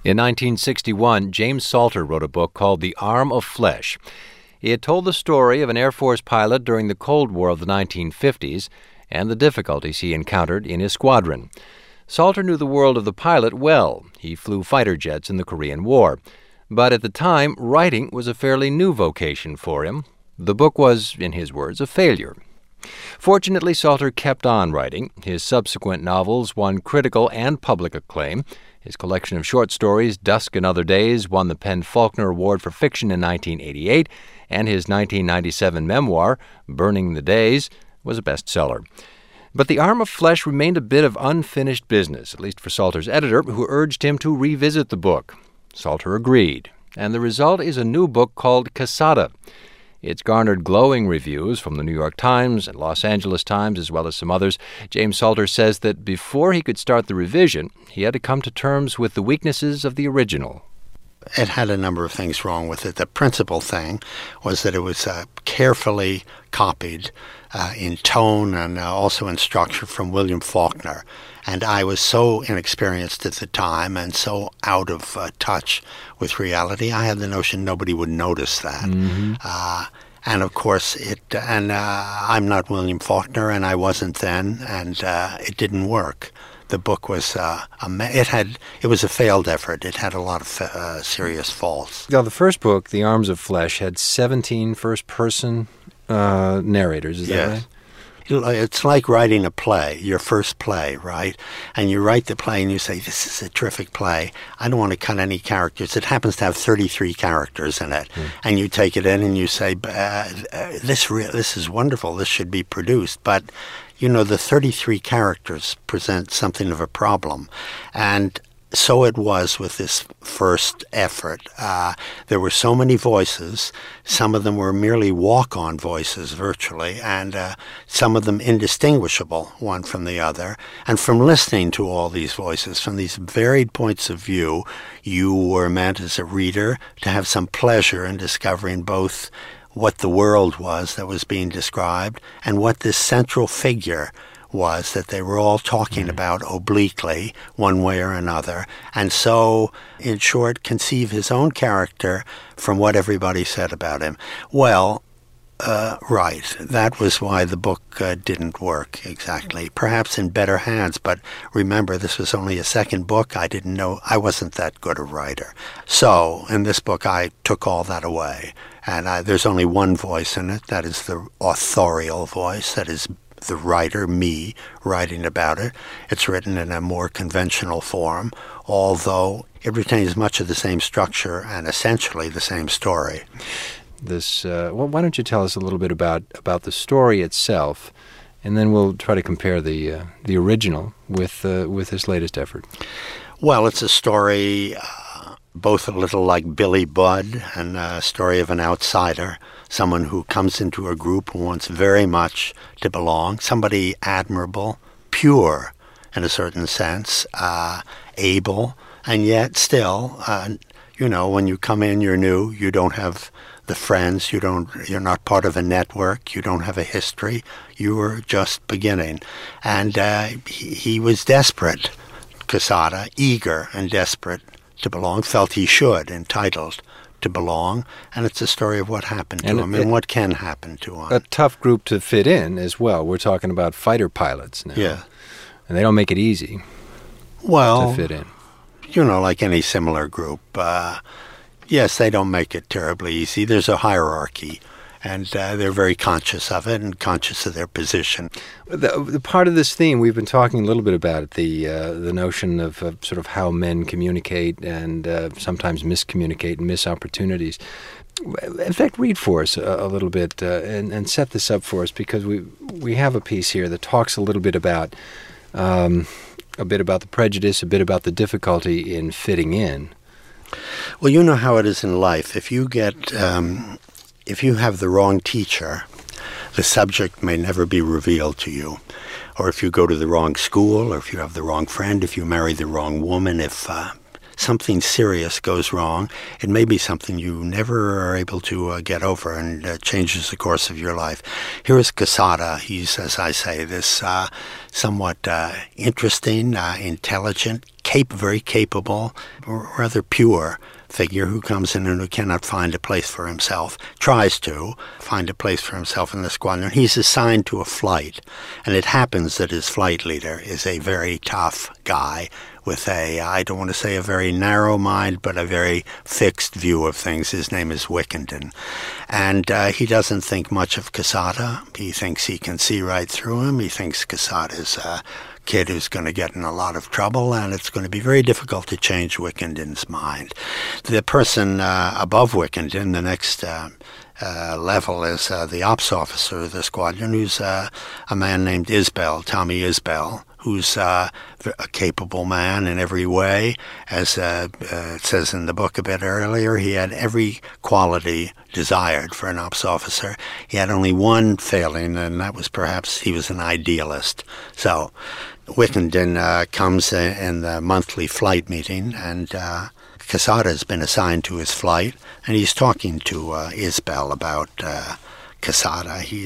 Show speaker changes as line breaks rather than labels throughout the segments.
In 1961, James Salter wrote a book called The Arm of Flesh. He had told the story of an Air Force pilot during the Cold War of the 1950s and the difficulties he encountered in his squadron. Salter knew the world of the pilot well. He flew fighter jets in the Korean War. But at the time, writing was a fairly new vocation for him. The book was, in his words, a failure. Fortunately, Salter kept on writing. His subsequent novels won critical and public acclaim. His collection of short stories, Dusk and Other Days, won the PEN/Faulkner Award for Fiction in 1988, and his 1997 memoir, Burning the Days, was a bestseller. But The Arm of Flesh remained a bit of unfinished business, at least for Salter's editor, who urged him to revisit the book. Salter agreed, and the result is a new book called Quesada. It's garnered glowing reviews from the New York Times and Los Angeles Times, as well as some others. James Salter says that before he could start the revision, he had to come to terms with the weaknesses of the original.
It had a number of things wrong with it. The principal thing was that it was carefully copied in tone and also in structure from William Faulkner. And I was so inexperienced at the time and so out of touch with reality, I had the notion nobody would notice that.
Mm-hmm.
And of course, I'm not William Faulkner, and I wasn't then, and it didn't work. The book was it was a failed effort. It had a lot of serious faults.
Now, the first book, The Arms of Flesh, had 17 first-person narrators. Is that right?
It's like writing a play, your first play, right? And you write the play and you say, this is a terrific play. I don't want to cut any characters. It happens to have 33 characters in it. And you take it in and you say, this is wonderful. This should be produced. But, the 33 characters present something of a problem. And so it was with this first effort. There were so many voices. Some of them were merely walk-on voices, virtually, and some of them indistinguishable one from the other. And from listening to all these voices, from these varied points of view, you were meant as a reader to have some pleasure in discovering both what the world was that was being described and what this central figure was that they were all talking about obliquely, one way or another, and so, in short, conceive his own character from what everybody said about him. Well, right, that was why the book didn't work exactly. Perhaps in better hands, but remember, this was only a second book. I didn't know, I wasn't that good a writer. So, in this book, I took all that away, and there's only one voice in it, that is the authorial voice, that is the writer, me, writing about it. It's written in a more conventional form, although it retains much of the same structure and essentially the same story.
Why don't you tell us a little bit about the story itself, and then we'll try to compare the original with this latest effort.
Well, it's a story both a little like Billy Budd and a story of an outsider, someone who comes into a group who wants very much to belong, somebody admirable, pure in a certain sense, able, and yet still, when you come in, you're new, you don't have the friends, you're not part of a network, you don't have a history, you were just beginning. And he was desperate, Quesada, eager and desperate to belong, felt he should, entitled to belong, and it's a story of what happened to him and what can happen to him.
A tough group to fit in as well. We're talking about fighter pilots now.
Yeah.
And they don't make it easy to fit in.
Like any similar group. Yes, they don't make it terribly easy. There's a hierarchy, and they're very conscious of it and conscious of their position.
The part of this theme, we've been talking a little bit about it, the notion of sort of how men communicate and sometimes miscommunicate and miss opportunities. In fact, read for us a little bit and set this up for us, because we have a piece here that talks a little bit about the prejudice, a bit about the difficulty in fitting in.
Well, you know how it is in life. If you have the wrong teacher, the subject may never be revealed to you. Or if you go to the wrong school, or if you have the wrong friend, if you marry the wrong woman, if something serious goes wrong. It may be something you never are able to get over, and changes the course of your life. Here is Quesada. He's, as I say, this somewhat interesting, intelligent, very capable, rather pure figure who comes in and who cannot find a place for himself, tries to find a place for himself in the squadron. He's assigned to a flight, and it happens that his flight leader is a very tough guy with I don't want to say a very narrow mind, but a very fixed view of things. His name is Wickenden. And he doesn't think much of Quesada. He thinks he can see right through him. He thinks Quesada's kid who's going to get in a lot of trouble, and it's going to be very difficult to change Wickenden's mind. The person above Wickenden, the next level, is the ops officer of the squadron, who's a man named Isbell, Tommy Isbell, who's a capable man in every way. As it says in the book a bit earlier, he had every quality desired for an ops officer. He had only one failing, and that was perhaps he was an idealist. So Wickenden comes in the monthly flight meeting, and Quesada has been assigned to his flight, and he's talking to Isbell about Quesada. He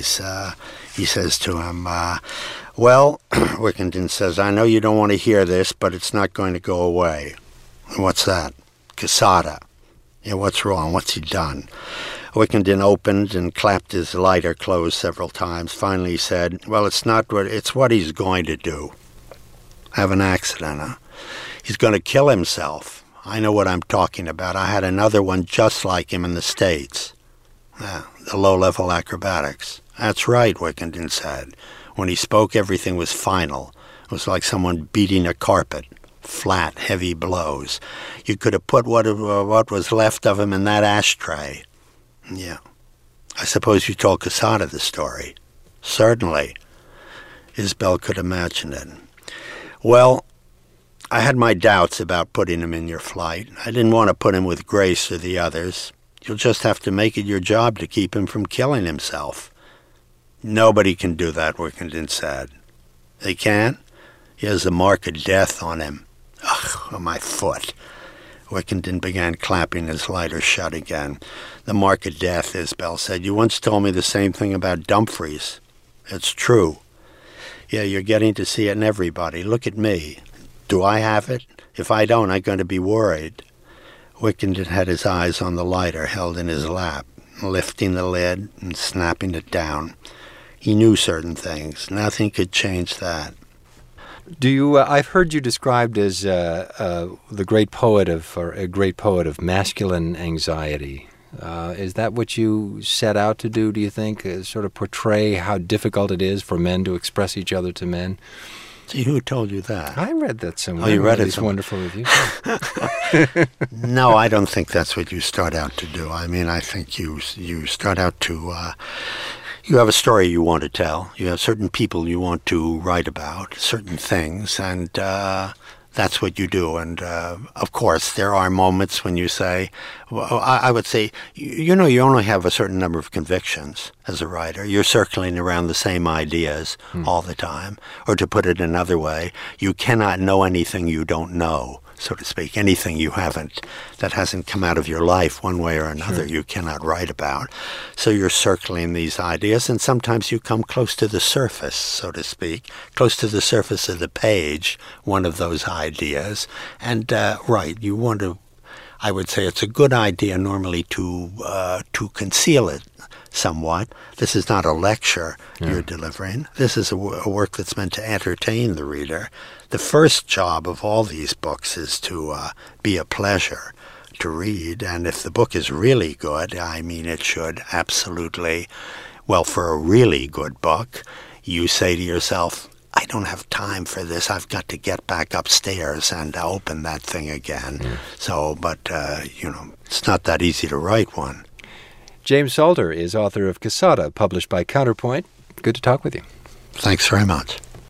says to him, well, Wickenden says, I know you don't want to hear this, but it's not going to go away. What's that? Quesada. Yeah, what's wrong? What's he done? Wickenden opened and clapped his lighter closed several times. Finally he said, well, it's what he's going to do. Have an accident, huh? He's going to kill himself. I know what I'm talking about. I had another one just like him in the States. The low-level acrobatics. That's right, Wickenden said. When he spoke, everything was final. It was like someone beating a carpet. Flat, heavy blows. You could have put what was left of him in that ashtray. Yeah. I suppose you told Quesada the story. Certainly. Isbell could imagine it. Well, I had my doubts about putting him in your flight. I didn't want to put him with Grace or the others. You'll just have to make it your job to keep him from killing himself. Nobody can do that, Wickenden said. They can't? He has the mark of death on him. Ugh, on my foot. Wickenden began clapping his lighter shut again. The mark of death, Isbell said. You once told me the same thing about Dumfries. It's true. Yeah, you're getting to see it in everybody. Look at me. Do I have it? If I don't, I'm going to be worried. Wickenden had his eyes on the lighter held in his lap, lifting the lid and snapping it down. He knew certain things. Nothing could change that.
I've heard you described as the great poet of masculine anxiety. Is that what you set out to do, do you think? Sort of portray how difficult it is for men to express each other to men?
See, who told you that?
I read that somewhere.
Oh, you read it?
These wonderful reviews.
No, I don't think that's what you start out to do. I mean, I think you start out to... you have a story you want to tell. You have certain people you want to write about, certain things, and that's what you do. And, of course, there are moments when you say, well, I would say, you only have a certain number of convictions as a writer. You're circling around the same ideas all the time. Or to put it another way, you cannot know anything you don't know, so to speak. Anything that hasn't come out of your life one way or another, you cannot write about. So you're circling these ideas, and sometimes you come close to the surface, so to speak, close to the surface of the page, one of those ideas. And, you want to, I would say it's a good idea normally to conceal it somewhat. This is not a lecture you're delivering. This is a work that's meant to entertain the reader. The first job of all these books is to be a pleasure to read, and if the book is really good, I mean it should absolutely, well, for a really good book, you say to yourself, I don't have time for this. I've got to get back upstairs and open that thing again. So, but, it's not that easy to write one.
James Salter is author of Quesada, published by Counterpoint. Good to talk with you.
Thanks very much.